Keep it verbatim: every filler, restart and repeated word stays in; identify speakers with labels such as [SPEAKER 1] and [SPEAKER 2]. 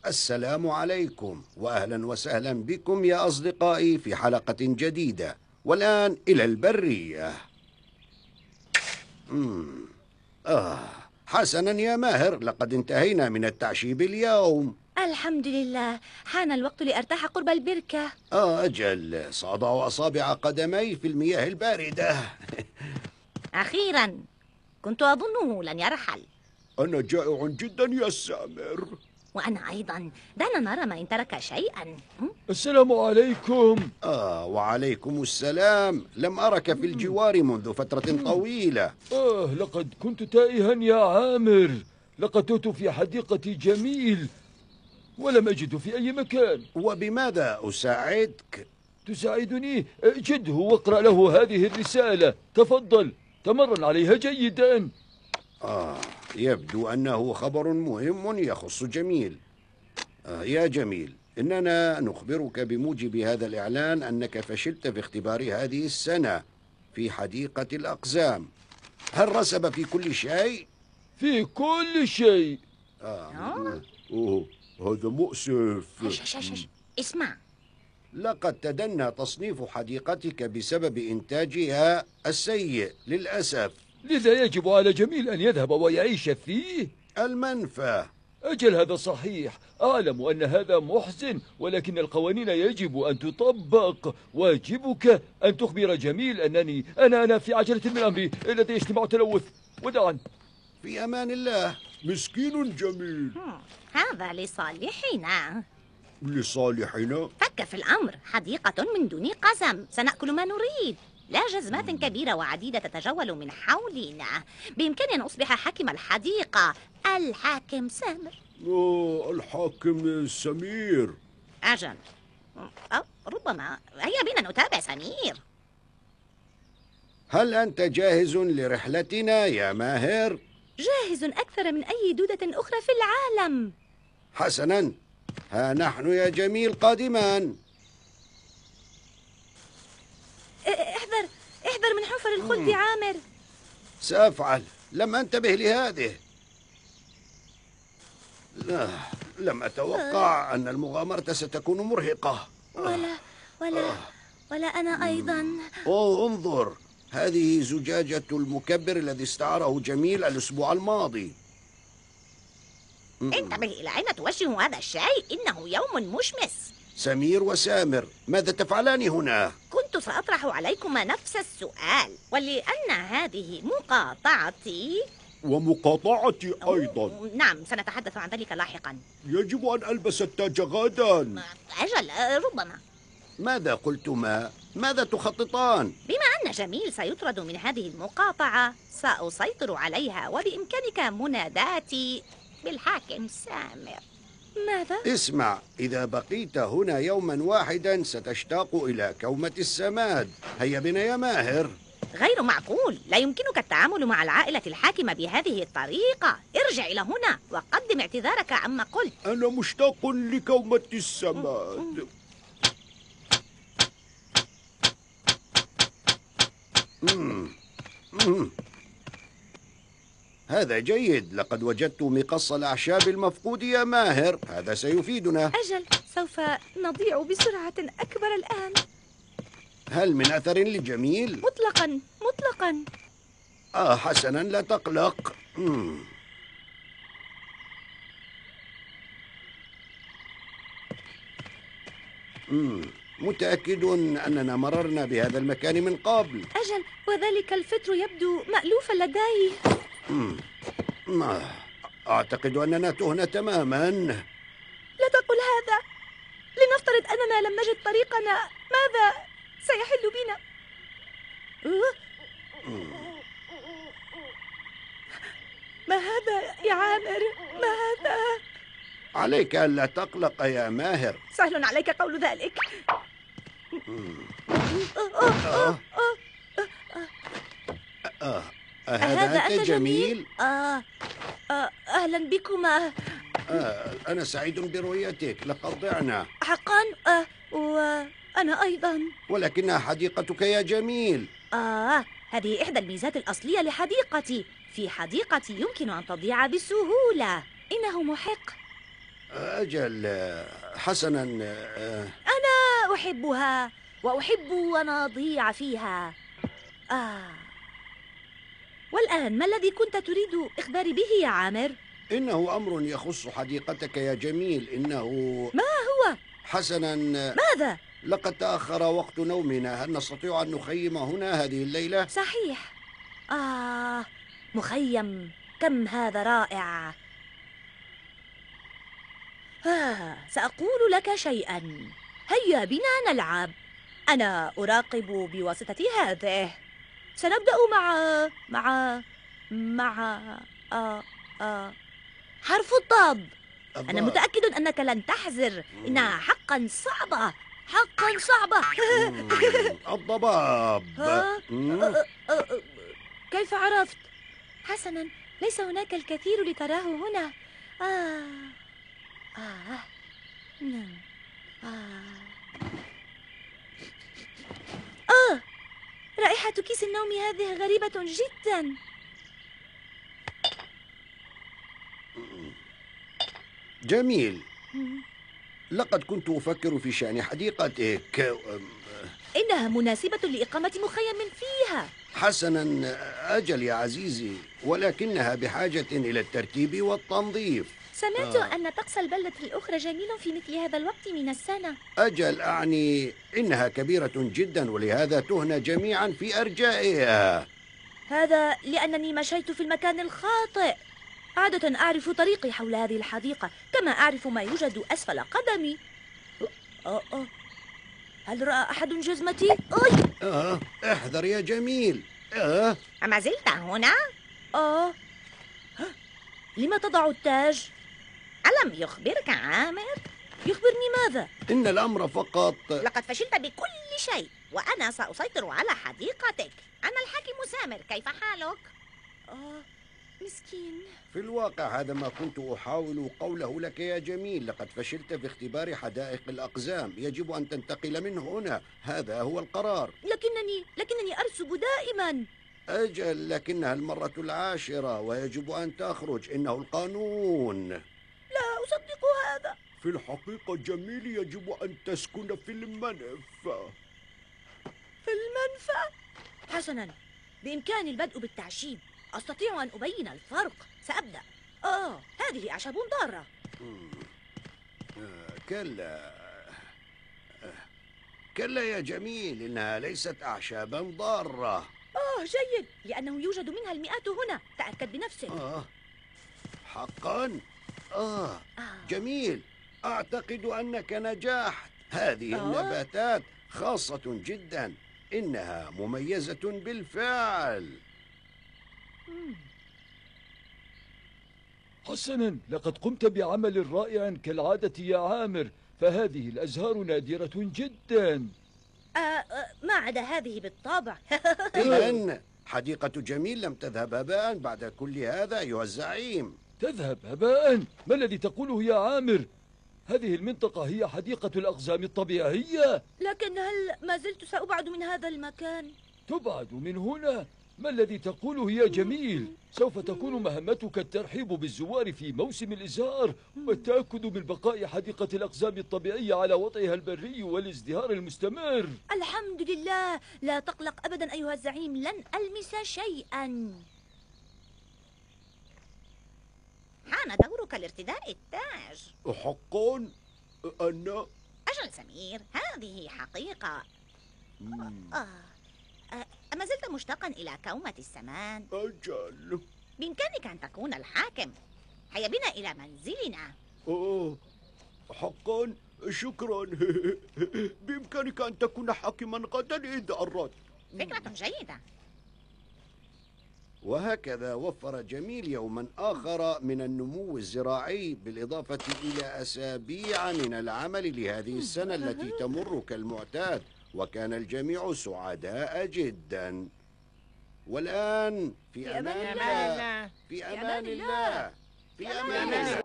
[SPEAKER 1] السلام عليكم وأهلا وسهلا بكم يا أصدقائي في حلقة جديدة. والآن إلى البرية. مم. آه حسنا يا ماهر، لقد انتهينا من التعشيب اليوم.
[SPEAKER 2] الحمد لله، حان الوقت لأرتاح قرب البركة.
[SPEAKER 1] آه أجل، سأضع أصابع قدمي في المياه الباردة.
[SPEAKER 2] أخيرا، كنت أظنه لن يرحل.
[SPEAKER 1] أنا جائع جدا يا سامر.
[SPEAKER 2] وأنا أيضا، دعنا نرى ما إن ترك شيئا.
[SPEAKER 3] السلام عليكم.
[SPEAKER 1] آه وعليكم السلام. لم أرك في الجوار منذ فترة طويلة.
[SPEAKER 3] آه لقد كنت تائها يا عامر. لقد تهت في حديقة جميل ولم أجد في أي مكان.
[SPEAKER 1] وبماذا أساعدك؟
[SPEAKER 3] تساعدني؟ جده واقرأ له هذه الرسالة. تفضل، تمرن عليها جيدا.
[SPEAKER 1] آه يبدو أنه خبر مهم يخص جميل. آه يا جميل، إننا نخبرك بموجب هذا الإعلان أنك فشلت في اختبار هذه السنة في حديقة الأقزام. هل رسب في كل شيء؟
[SPEAKER 3] في كل شيء.
[SPEAKER 1] آه. أوه هذا مؤسف.
[SPEAKER 2] شش شش شش. اسمع،
[SPEAKER 1] لقد تدنى تصنيف حديقتك بسبب إنتاجها السيء للأسف.
[SPEAKER 3] لذا يجب على جميل أن يذهب ويعيش فيه.
[SPEAKER 1] المنفى.
[SPEAKER 3] أجل، هذا صحيح. أعلم أن هذا محزن، ولكن القوانين يجب أن تطبق. واجبك أن تخبر جميل أنني أنا أنا في عجلة من أمري لدي اجتماع تلوث. وداعا.
[SPEAKER 1] في أمان الله. مسكين جميل.
[SPEAKER 2] هذا لصالحنا.
[SPEAKER 1] لصالحنا؟
[SPEAKER 2] فك في الأمر، حديقة من دون قزم، سنأكل ما نريد. لا جزمات كبيرة وعديدة تتجول من حولنا. بإمكاني أن أصبح حاكم الحديقة، الحاكم سامر.
[SPEAKER 1] أوه الحاكم سمير.
[SPEAKER 2] أجل، أو ربما. هيا بنا نتابع سمير.
[SPEAKER 1] هل أنت جاهز لرحلتنا يا ماهر؟
[SPEAKER 2] جاهز أكثر من أي دودة أخرى في العالم.
[SPEAKER 1] حسنا، ها نحن يا جميل قادمان.
[SPEAKER 2] احذر احذر من حفر الخلد يا عامر.
[SPEAKER 1] سأفعل، لم أنتبه لهذه. لا، لم أتوقع أن المغامرة ستكون مرهقة.
[SPEAKER 2] ولا ولا ولا أنا أيضا.
[SPEAKER 1] أوه انظر، هذه زجاجة المكبر الذي استعاره جميل الأسبوع الماضي.
[SPEAKER 2] انتبه إلى أين توجه هذا الشيء، إنه يوم مشمس.
[SPEAKER 1] سمير وسامر، ماذا تفعلان هنا؟
[SPEAKER 2] كنت سأطرح عليكما نفس السؤال، ولأن هذه مقاطعتي.
[SPEAKER 1] ومقاطعتي أيضا.
[SPEAKER 2] نعم، سنتحدث عن ذلك لاحقا.
[SPEAKER 1] يجب أن ألبس التاج غدا.
[SPEAKER 2] أجل، ربما.
[SPEAKER 1] ماذا قلتما؟ ماذا تخططان؟
[SPEAKER 2] بما أن جميل سيطرد من هذه المقاطعة، سأسيطر عليها، وبإمكانك مناداتي بالحاكم سامر. ماذا؟
[SPEAKER 1] اسمع، إذا بقيت هنا يوما واحدا ستشتاق إلى كومة السماد. هيا بنا يا ماهر.
[SPEAKER 2] غير معقول، لا يمكنك التعامل مع العائلة الحاكمة بهذه الطريقة. ارجع إلى هنا وقدم اعتذارك عما قلت.
[SPEAKER 1] أنا مشتاق لكومة السماد. مم. مم. هذا جيد، لقد وجدت مقص الأعشاب المفقود يا ماهر. هذا سيفيدنا.
[SPEAKER 2] أجل، سوف نضيع بسرعة أكبر الآن.
[SPEAKER 1] هل من أثر لجميل؟
[SPEAKER 2] مطلقا مطلقا.
[SPEAKER 1] آه حسنا، لا تقلق. مم. مم. متأكد أننا مررنا بهذا المكان من قبل.
[SPEAKER 2] أجل، وذلك الفطر يبدو مألوفا لديه.
[SPEAKER 1] مم. ما أعتقد أننا تهنا تماما.
[SPEAKER 2] لا تقل هذا. لنفترض أننا لم نجد طريقنا، ماذا سيحل بنا؟ ما هذا يا عامر؟ ما هذا؟
[SPEAKER 1] عليك ألا تقلق يا ماهر.
[SPEAKER 2] سهل عليك قول ذلك.
[SPEAKER 1] آه. آه. هذا أنت جميل؟
[SPEAKER 2] آه. آه. أهلا بكما.
[SPEAKER 1] آه. أنا سعيد برؤيتك، لقد ضعنا.
[SPEAKER 2] حقا؟ آه. وأنا أيضا.
[SPEAKER 1] ولكنها حديقتك يا جميل.
[SPEAKER 2] آه. هذه إحدى الميزات الأصلية لحديقتي. في حديقتي يمكن أن تضيع بسهولة. إنه محق.
[SPEAKER 1] أجل. حسنا. آه،
[SPEAKER 4] أنا أحبها وأحب أن أضيع فيها. آه. والآن ما الذي كنت تريد إخباري به يا عامر؟
[SPEAKER 1] إنه أمر يخص حديقتك يا جميل. إنه
[SPEAKER 4] ما هو؟
[SPEAKER 1] حسنا.
[SPEAKER 4] ماذا؟
[SPEAKER 1] لقد تأخر وقت نومنا. هل نستطيع أن نخيم هنا هذه الليلة؟
[SPEAKER 4] صحيح. آه، مخيم، كم هذا رائع. آه، سأقول لك شيئا. هيا بنا نلعب. أنا أراقب بواسطة هذه. سنبدأ مع مع مع آه آه حرف الضاد. أنا
[SPEAKER 1] الضاد.
[SPEAKER 4] متأكد أنك لن تحزر. إنها حقا صعبة، حقا صعبة.
[SPEAKER 1] مم، الضباب.
[SPEAKER 4] ها؟
[SPEAKER 1] مم.
[SPEAKER 4] أه، أه، أه، كيف عرفت؟
[SPEAKER 2] حسنا، ليس هناك الكثير لتراه هنا.
[SPEAKER 4] آه آه نعم. آه آه
[SPEAKER 2] رائحة كيس النوم هذه غريبة جدا.
[SPEAKER 1] جميل. لقد كنت أفكر في شأن حديقتك.
[SPEAKER 4] إنها مناسبة لإقامة مخيم فيها.
[SPEAKER 1] حسنا. أجل يا عزيزي، ولكنها بحاجة إلى الترتيب والتنظيف.
[SPEAKER 2] سمعت
[SPEAKER 1] آه.
[SPEAKER 2] أن طقس البلدة الأخرى جميل في مثل هذا الوقت من السنة.
[SPEAKER 1] أجل، أعني إنها كبيرة جدا، ولهذا تهنى جميعا في أرجائها.
[SPEAKER 4] هذا لأنني مشيت في المكان الخاطئ. عادة أعرف طريقي حول هذه الحديقة، كما أعرف ما يوجد أسفل قدمي. أه أه. هل رأى أحد جزمتي؟ أي.
[SPEAKER 1] آه، احذر يا جميل. آه.
[SPEAKER 2] أما زلت هنا؟
[SPEAKER 4] آه. ها، لم تضع التاج؟
[SPEAKER 2] ألم يخبرك عامر؟
[SPEAKER 4] يخبرني ماذا؟
[SPEAKER 1] إن الأمر فقط.
[SPEAKER 2] لقد فشلت بكل شيء، وأنا سأسيطر على حديقتك. أنا الحاكم سامر، كيف حالك؟
[SPEAKER 4] آه، مسكين.
[SPEAKER 1] في الواقع هذا ما كنت أحاول قوله لك يا جميل. لقد فشلت في اختبار حدائق الأقزام. يجب أن تنتقل من هنا. هذا هو القرار.
[SPEAKER 4] لكنني لكنني أرسب دائما.
[SPEAKER 1] أجل، لكنها المرة العاشرة ويجب أن تخرج. إنه القانون.
[SPEAKER 4] لا أصدق هذا.
[SPEAKER 1] في الحقيقة جميل، يجب أن تسكن في المنف.
[SPEAKER 4] في المنفى. حسنا، بإمكاني البدء بالتعشيب. أستطيع أن أبين الفرق. سأبدأ. آه، هذه أعشاب ضارة.
[SPEAKER 1] آه، كلا. آه، كلا يا جميل، إنها ليست أعشابا ضارة.
[SPEAKER 4] آه، جيد، لأنه يوجد منها المئات هنا. تأكد بنفسك.
[SPEAKER 1] آه، حقا؟ آه،
[SPEAKER 4] آه.
[SPEAKER 1] جميل. أعتقد أنك نجحت. هذه
[SPEAKER 4] آه.
[SPEAKER 1] النباتات خاصة جدا. إنها مميزة بالفعل.
[SPEAKER 4] مم.
[SPEAKER 3] حسنا، لقد قمت بعمل رائع كالعادة يا عامر، فهذه الأزهار نادرة جدا.
[SPEAKER 4] آه، آه، ما عدا هذه بالطبع.
[SPEAKER 1] إذن حديقة جميل لم تذهب هباء بعد كل هذا أيها الزعيم.
[SPEAKER 3] تذهب هباء؟ ما الذي تقوله يا عامر؟ هذه المنطقة هي حديقة الأقزام الطبيعية.
[SPEAKER 4] لكن هل ما زلت سأبعد من هذا المكان؟
[SPEAKER 3] تبعد من هنا؟ ما الذي تقوله يا جميل؟ سوف تكون مهمتك الترحيب بالزوار في موسم الإزهار والتأكد من بقاء حديقة الأقزام الطبيعية على وضعها البري والازدهار المستمر.
[SPEAKER 4] الحمد لله، لا تقلق أبدا أيها الزعيم، لن ألمس شيئا.
[SPEAKER 2] حان دورك لارتداء التاج.
[SPEAKER 1] حقا؟ أنا؟
[SPEAKER 2] أجل سمير، هذه حقيقة. آه. آه، أما زلت مشتاقا إلى كومة السمان؟
[SPEAKER 1] أجل.
[SPEAKER 2] بإمكانك أن تكون الحاكم. هيا بنا إلى منزلنا.
[SPEAKER 1] أوه، حقا؟ شكرا. بإمكانك أن تكون حاكما غدا إذا أردت.
[SPEAKER 2] فكرة جيدة.
[SPEAKER 1] وهكذا وفر جميل يوما آخر من النمو الزراعي، بالإضافة إلى أسابيع من العمل لهذه السنة التي تمر كالمعتاد، وكان الجميع سعداء جدا. والآن في أمان الله. في أمان الله. في أمان الله.